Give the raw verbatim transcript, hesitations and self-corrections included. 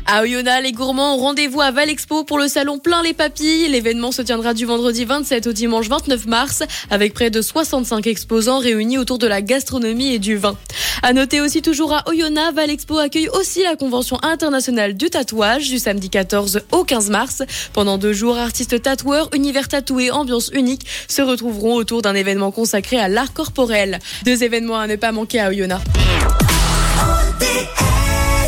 À Oyonnax, les gourmands ont rendez-vous à Valexpo pour le salon Plein les Papilles. L'événement se tiendra du vendredi vingt-sept au dimanche vingt-neuf mars avec près de soixante-cinq exposants réunis autour de la gastronomie et du vin. À noter aussi toujours à Oyonnax, Valexpo accueille aussi la convention internationale du tatouage du samedi quatorze au quinze mars. Pendant deux jours, artistes tatoueurs, univers tatoués, ambiance unique se retrouveront autour d'un événement consacré à l'art corporel. Deux événements à ne pas manquer à Oyonnax. O D S